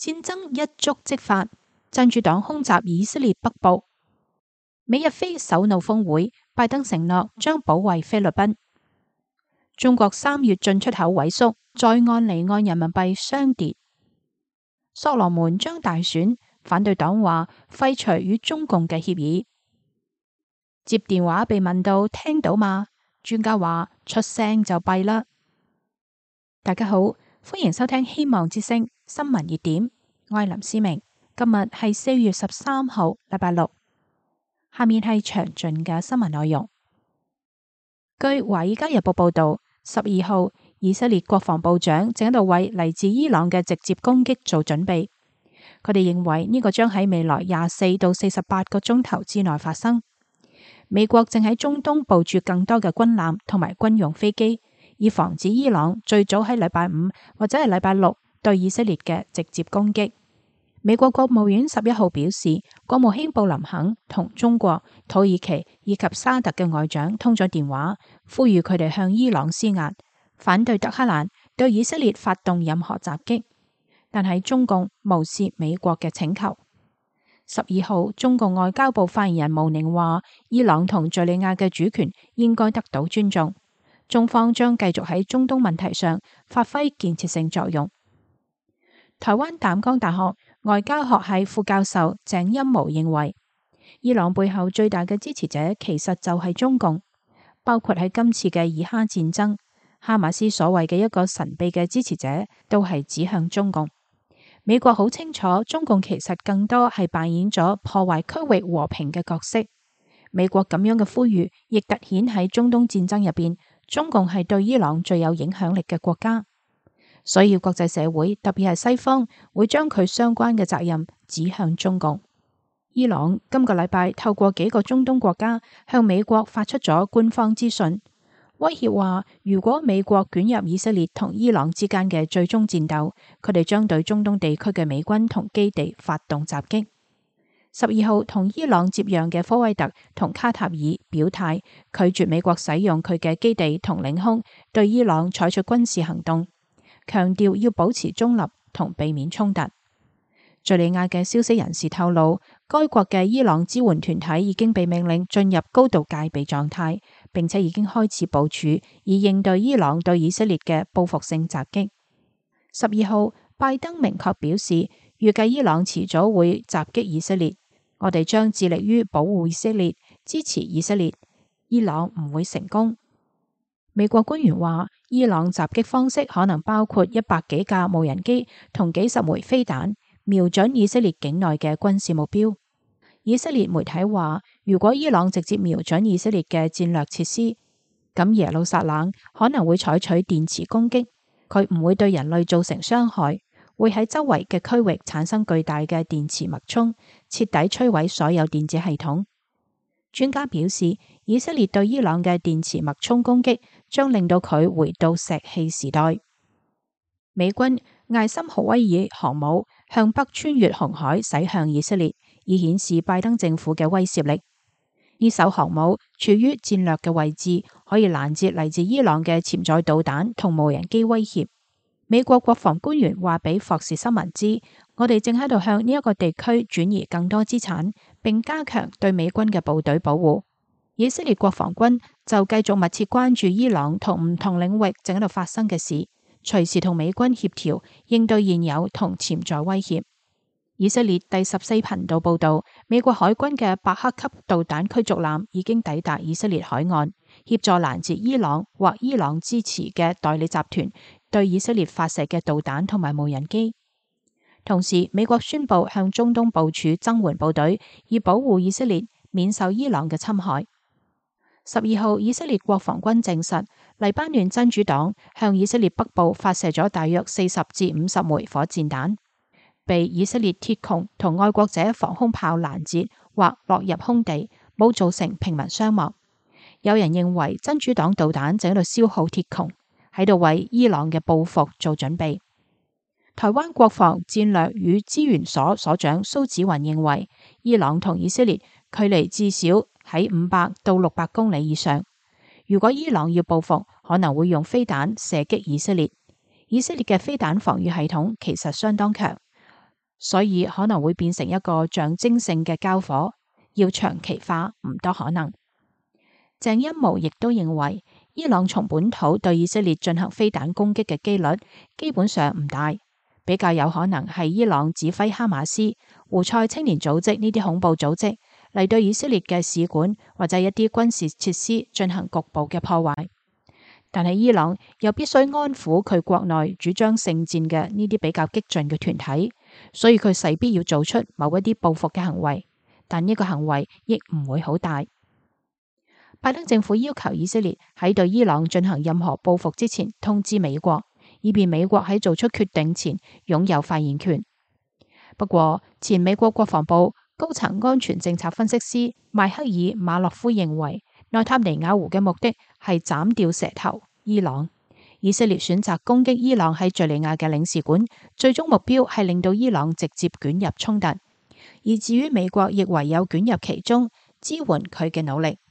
戰爭一觸即發，真主黨空襲以色列北部。美日菲首腦峰會，拜登承諾將保衛菲律賓。中國3月進出口萎縮，在岸離岸人民幣雙跌。所羅門將大選，反對黨話廢除與中共嘅協議。接電話被問到聽到嗎？專家話出聲就弊啦。大家好，歡迎收聽希望之聲新聞熱點，我係林思明。今日係4月13號，禮拜六。下面係詳盡嘅新聞內容。據《華爾街日報》報道，12號以色列國防部長正喺度為嚟自伊朗嘅直接攻擊做準備。佢哋認為呢個將喺未來24到48個鐘頭之內發生。美國正喺中東部署更多嘅軍艦同埋軍用飛機，以防止伊朗最早喺禮拜5或者係禮拜6對以色列嘅直接攻擊。美國國務院11號表示，國務卿布林肯同中國、土耳其以及沙特嘅外長通咗電話，呼籲佢哋向伊朗施壓，反對德黑蘭對以色列發動任何襲擊。但係中共無視美國嘅請求。12號，中共外交部發言人毛寧話，伊朗同敘利亞嘅主權應該得到尊重，中方將繼續喺中東問題上發揮建設性作用。台灣淡江大學外交學系副教授鄭欽模認為，伊朗背後最大嘅支持者其實就係中共，包括喺今次嘅以哈戰爭，哈馬斯所謂嘅一個神秘嘅支持者都係指向中共。美國好清楚，中共其實更多係扮演咗破壞區域和平嘅角色。美國咁樣嘅呼籲，亦凸顯喺中東戰爭入邊，中共係對伊朗最有影響力嘅國家。所以國際社會，特別係西方，會將佢相關嘅責任指向中共。伊朗今個禮拜透過幾個中東國家向美國發出咗官方資訊，威脅話，如果美國捲入以色列同伊朗之間嘅最終戰鬥，佢哋將對中東地區嘅美軍同基地發動襲擊。12號，同伊朗接壤嘅科威特同卡塔爾表態，拒絕美國使用佢嘅基地同領空對伊朗採取軍事行動，強調要保持中立同避免衝突。敘利亞嘅消息人士透露，該國嘅伊朗支援團體已經被命令進入高度戒備狀態，並且已經開始部署以應對伊朗對以色列嘅報復性襲擊。12號，拜登明確表示，預計伊朗遲早會襲擊以色列，我哋將致力於保護以色列，支持以色列。伊朗唔會成功。美國官員話，伊朗襲擊方式可能包括100幾架無人機同幾十枚飛彈，瞄準以色列境內嘅軍事目標。以色列媒體話，如果伊朗直接瞄準以色列嘅戰略設施，咁耶路撒冷可能會採取電磁攻擊，佢唔會對人類造成傷害，會喺周圍嘅區域產生巨大嘅電磁脈衝，徹底摧毀所有電子系統。專家表示，以色列對伊朗嘅電磁脈衝攻擊將令到佢回到石器時代。美軍艾森豪威爾航母向北穿越紅海駛向以色列，以顯示拜登政府嘅威懾力。呢艘航母處於戰略嘅位置，可以攔截嚟自伊朗嘅潛在導彈同無人機威脅。美國國防官員話俾霍士新聞知，我哋正喺度向呢一個地區轉移更多資產，並加強對美軍嘅部隊保護。以色列國防軍就繼續密切關注伊朗同唔同領域正喺度發生嘅事，隨時同美軍協調應對現有同潛在威脅。以色列第14頻道報道，美國海軍嘅伯克級導彈驅逐艦已經抵達以色列海岸，協助攔截伊朗或伊朗支持嘅代理集團對以色列發射嘅導彈同埋無人機。同時，美國宣布向中東部署增援部隊，以保護以色列免受伊朗嘅侵害。12號，以色列國防軍證實，黎巴嫩真主黨向以色列北部發射咗大約40至50枚火箭彈，被以色列鐵穹同愛國者防空炮攔截或落入空地，冇造成平民傷亡。有人認為真主黨導彈正喺度消耗鐵穹，喺度為伊朗嘅報復做準備。台灣國防戰略與資源所所長蘇紫雲認為，伊朗同以色列距離至少喺500到600公里以上。如果伊朗要報復，可能會用飛彈射擊以色列。以色列嘅飛彈防禦系統其實相當強， 所以可能會變成一個象徵性嘅交火，要長期化唔多可能。鄭欽模亦都認為，伊朗從本土對以色列進行飛彈攻擊嘅機率基本上唔大，比較有可能係伊朗指揮哈馬斯、胡塞青年組織呢啲恐怖組織嚟對以色列嘅使館或者一啲軍事設施進行局部嘅破壞。但係伊朗又必須安撫佢國內主張聖戰嘅呢啲比較激進嘅團體，所以佢勢必要做出某一啲報復嘅行為，但呢個行為亦唔會好大。拜登政府要求以色列喺對伊朗進行任何報復之前通知美國，以便美國喺做出決定前擁有發言權。不過，前美國國防部高層安全政策分析師邁克爾馬洛夫認為，內塔尼亞胡嘅目的係斬掉蛇頭伊朗。以色列選擇攻擊伊朗喺敘利亞嘅領事館，最終目標係令到伊朗直接捲入衝突，而至於美國亦唯有捲入其中，支援佢嘅努力。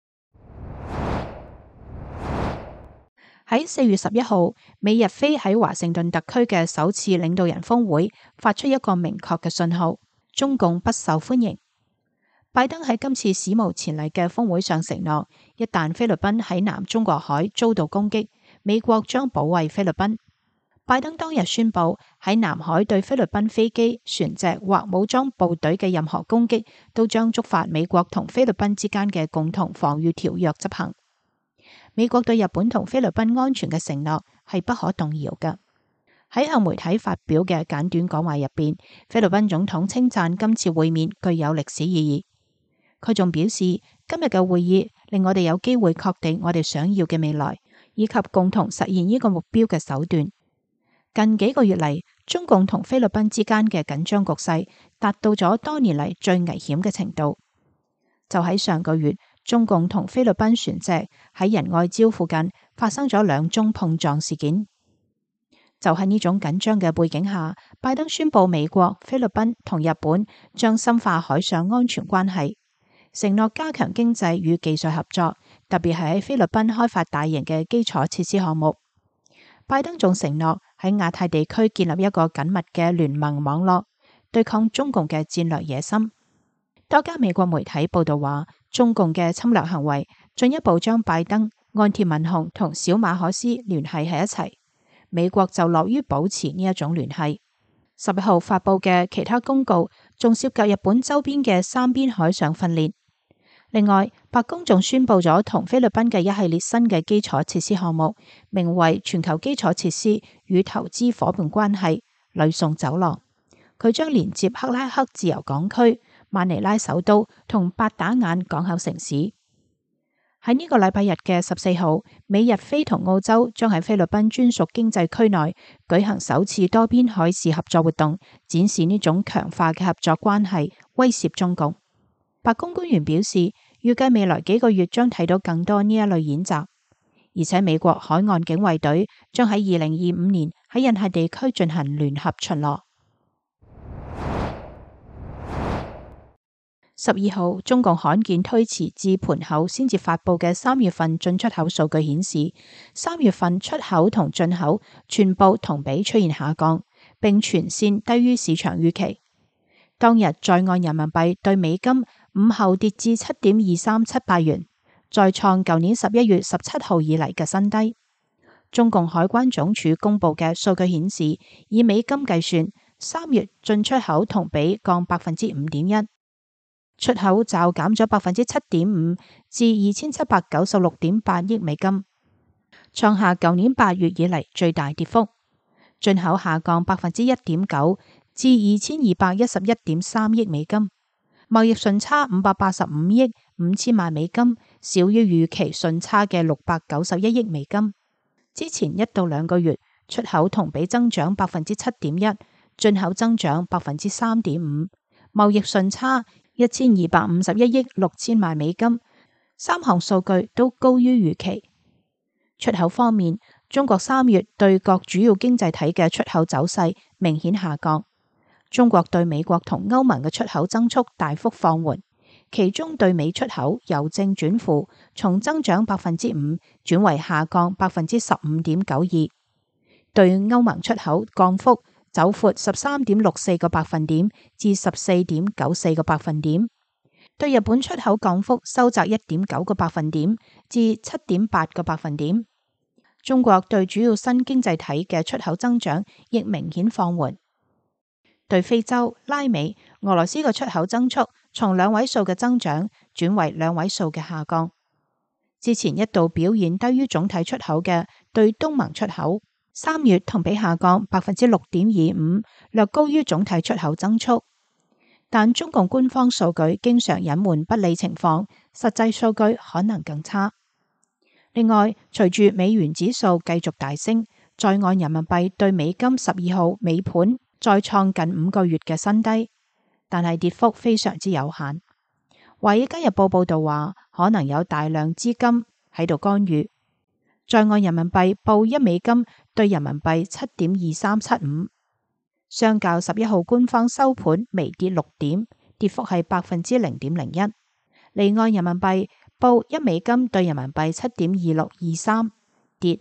喺4月11號，美日菲喺華盛頓特區嘅首次領導人峰會發出一個明確嘅信號：中共不受歡迎。拜登喺今次史無前例嘅峰會上承諾，一旦菲律賓喺南中國海遭到攻擊，美國將保衛菲律賓。拜登當日宣布，喺南海對菲律賓飛機、船隻或武裝部隊嘅任何攻擊，都將觸發美國同菲律賓之間嘅共同防禦條約執行。美國對日本同菲律賓安全嘅承諾係不可動搖嘅。喺向媒體發表嘅簡短講話入邊，菲律賓總統稱讚今次會面具有歷史意義。佢仲表示，今日嘅會議令我哋有機會確定我哋想要嘅未來，以及共同實現呢個目標嘅手段。近幾個月嚟，中共同菲律賓之間嘅緊張局勢達到咗多年嚟最危險嘅程度。就喺上個月，中共同菲律賓船隻喺仁愛礁附近發生咗2宗碰撞事件。就喺呢種緊張嘅背景下，拜登宣布美國、菲律賓同日本將深化海上安全關係，承諾加強經濟與技術合作，特別係喺菲律賓開發大型嘅基礎設施項目。拜登仲承諾喺亞太地區建立一個緊密嘅聯盟網絡，對抗中共嘅戰略野心。多家美國媒體報道話，中共嘅侵略行為進一步將拜登、岸田文雄同小馬可斯聯繫喺一齊。美國就樂於保持呢一種聯繫。11號發佈嘅其他公告仲涉及日本周邊嘅三邊海上訓練。另外，白宮仲宣布咗同菲律賓嘅一系列新嘅基礎設施項目，名為全球基礎設施與投資夥伴關係呂宋走廊。佢將連接克拉克自由港區、馬尼拉首都同八打眼港口城市。喺呢個禮拜日嘅14號，美日菲同澳洲將喺菲律賓專屬經濟區內舉行首次多邊海事合作活動，展示呢種強化嘅合作關係，威懾中共。白宮官員表示，預計未來幾個月將睇到更多呢一類演習，而且美國海岸警衛隊將喺2025年喺印太地區進行聯合巡邏。12號，中共罕見推遲至盤後先至發佈嘅3月份進出口數據顯示，3月份出口同進口全部同比出現下降，並全線低於市場預期。當日在岸人民幣對美金午後跌至7.2378元，再創舊年11月17號以嚟嘅新低。中共海關總署公布嘅數據顯示，以美金計算，3月進出口同比降5.1%。出口驟減咗7.5%至2796.8億美金，創下舊年8月以嚟最大跌幅。進口下降1.9%至2211.3億美金，貿易順差585億5千萬美金，少於預期順差嘅691億美金。之前1到2個月出口同比增長7.1%，進口增長3.5%，貿易順差1251億6千萬美金，3項數據都高於預期。出口方面，中國3月對各主要經濟體嘅出口走勢明顯下降。中國對美國同歐盟嘅出口增速大幅放緩，其中對美出口由正轉負，從增長5%轉為下降15.92%。對歐盟出口降幅走闊13.64個百分點至14.94個百分點，對日本出口降幅收窄1.9個百分點至7.8個百分點。中國對主要新經濟體嘅出口增長亦明顯放緩，對非洲、拉美、俄羅斯嘅出口增速從2位數嘅增長轉為2位數嘅下降。之前一度表現低於總體出口嘅對東盟出口，3月同比下降6.25%，略高於總體出口增速。但中共官方數據經常隱瞞不利情況，實際數據可能更差。另外，隨住美元指數繼續大升，在岸人民幣對美金12號尾盤再創近5個月嘅新低，但係跌幅非常之有限。華爾街日報報道話，可能有大量資金喺度干預。在岸人民幣報1美金對人民幣7.2375，相較11號官方收盤微跌6點，跌幅係0.01%。離岸人民幣報1美金對人民幣7.2623，跌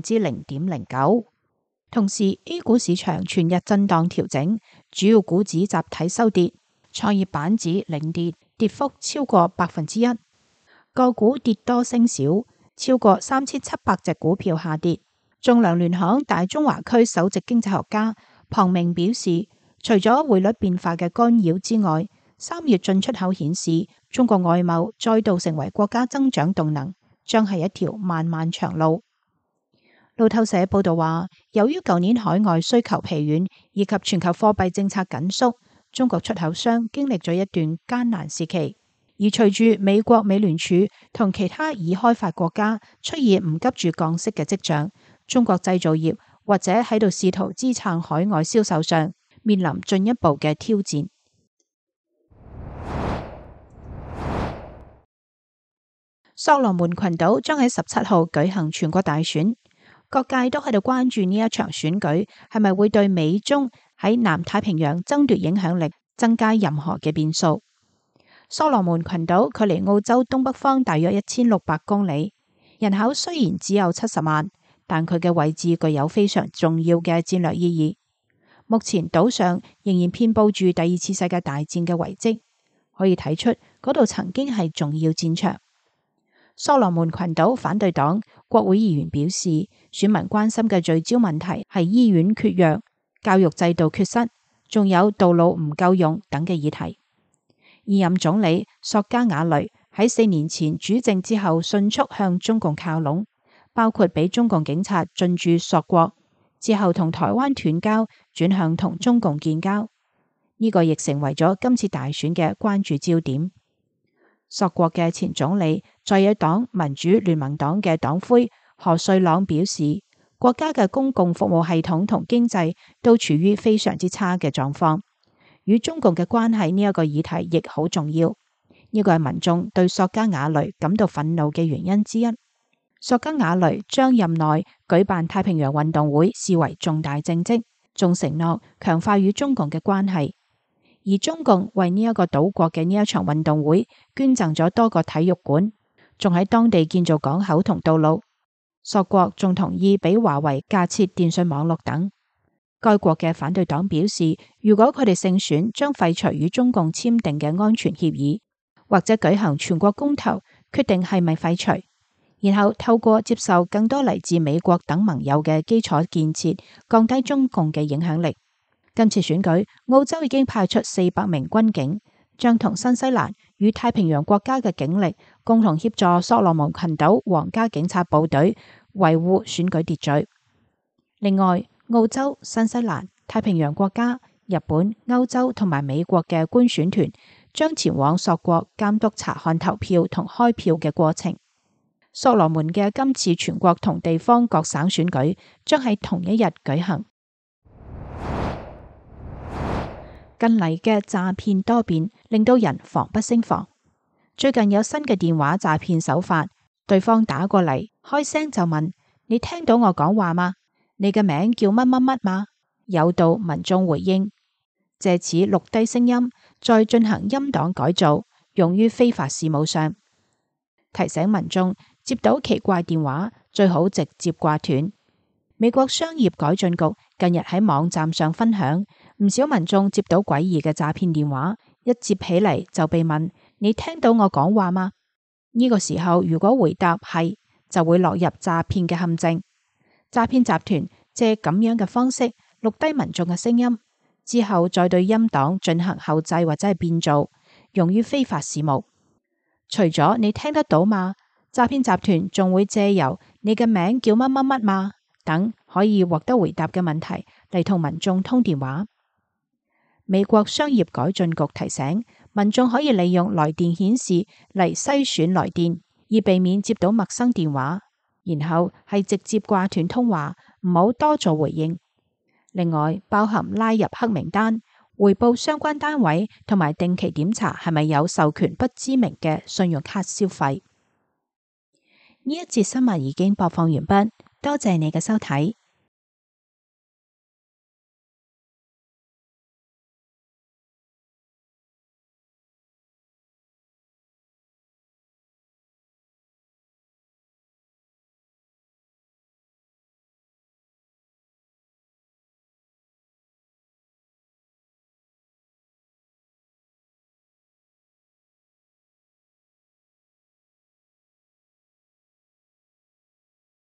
0.09%。同時 A 股市場全日震盪調整，主要股指集體收跌，創業板指領跌，跌幅超過1%。個股跌多升少，超過3700隻股票下跌。仲量聯行大中華區首席經濟學家龐明表示，除咗匯率變化嘅干擾之外，3月進出口顯示中國外貿再度成為國家增長動能，將係一條漫漫長路。路透社報道話，由於舊年海外需求疲軟以及全球貨幣政策緊縮，中國出口商經歷咗一段艱難時期。而隨住美國美聯儲同其他已開發國家出現唔急住降息嘅跡象，中國製造業或者喺度試圖支撐海外銷售上面臨進一步嘅挑戰。索羅門群島將喺17號舉行全國大選，各界都喺度關注呢一場選舉係咪會對美中喺南太平洋爭奪影響力增加任何嘅變數。索羅門群島距離澳洲東北方大約1600公里，人口雖然只有70萬，但佢嘅位置具有非常重要嘅戰略意義。目前島上仍然遍佈住第2次世界大戰嘅遺跡，可以睇出嗰度曾經係重要戰場。索羅門群島反對黨國會議員表示，選民關心嘅聚焦問題係醫院缺藥、教育制度缺失，仲有道路唔夠用等嘅議題。現任總理索加瓦雷喺4年前主政之後，迅速向中共靠攏，包括俾中共警察進駐索國，之後同台灣斷交，轉向同中共建交。呢個亦成為咗今次大選嘅關注焦點。索國嘅前總理在野黨民主聯盟黨嘅黨魁何瑞朗表示，國家嘅公共服務系統同經濟都處於非常之差嘅狀況。與中共嘅關係呢一個議題亦好重要，呢個係民眾對索加瓦雷感到憤怒嘅原因之一。索加瓦雷將任內舉辦太平洋運動會視為重大政績，仲承諾強化與中共嘅關係。而中共為呢一個島國嘅呢一場運動會捐贈咗多個體育館，仲喺當地建造港口同道路。索國仲同意俾華為架設電信網絡等。該國嘅反對黨表示，如果佢哋勝選，將廢除與中共簽訂嘅安全協議，或者舉行全國公投，決定係咪廢除，然後透過接受更多嚟自美國等盟友嘅基礎建設，降低中共嘅影響力。今次選舉，澳洲已經派出400名軍警，將同新西蘭與太平洋國家嘅警力共同協助索羅門群島皇家警察部隊維護選舉秩序。另外，澳洲、新西蘭、太平洋國家、日本、歐洲同埋美國嘅觀選團將前往索國監督查看投票同開票嘅過程。索羅門嘅今次全國同地方各省選舉將喺同一日舉行。近嚟嘅詐騙多變，令到人防不勝防。最近有新嘅電話詐騙手法，對方打過嚟，開聲就問：你聽到我講話嗎？你嘅名叫乜乜乜嗎？誘導民眾回應，借此錄低聲音，再進行音檔改造，用於非法事務上。提醒民眾接到奇怪電話，最好直接掛斷。 美國商業改進局近日喺網站上分享，唔少民眾接到詭異嘅詐騙電話，一接起嚟就被問：你聽到我講話嗎？呢個時候如果回答係，就會落入詐騙嘅陷阱。詐騙集團借咁樣嘅方式錄低民眾嘅聲音，之後再對音檔進行後製或者係變造，用於非法事務。除咗你聽得到嗎？詐騙集團仲會借由你嘅名叫乜乜乜嗎等可以獲得回答嘅問題嚟同民眾通電話。美國商業改進局提醒民眾可以利用來電顯示嚟篩選來電，以避免接到陌生電話，然後係直接掛斷通話，唔好多做回應。另外，包含拉入黑名單、回報相關單位同埋定期檢查係咪有授權不知名嘅信用卡消費。呢一節新聞已經播放完畢，多謝你嘅收睇。